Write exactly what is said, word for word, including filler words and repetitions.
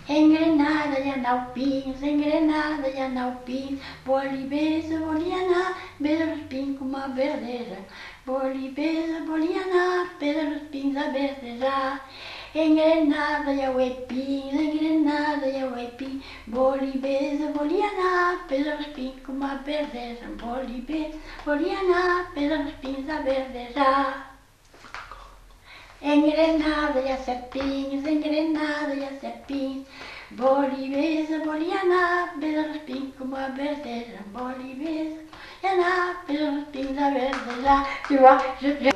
Engrenada e analpins, engrenada e analpins, bolibesa, boliana, beira os pins com uma verdeja. Bolibesa, boliana, beira os pins a verdejar. Engrenada e auepins, engrenada e auepins, bolibesa, boliana, beira os pins com uma verdeja. Bolibesa, boliana, beira os pins a verdejar. Engrenada e a serpins, engrenada e a serpins, bolibesa, boliana, beira os pins com uma verdeja. Bolibesa, boliana, beira os pins a verdejar.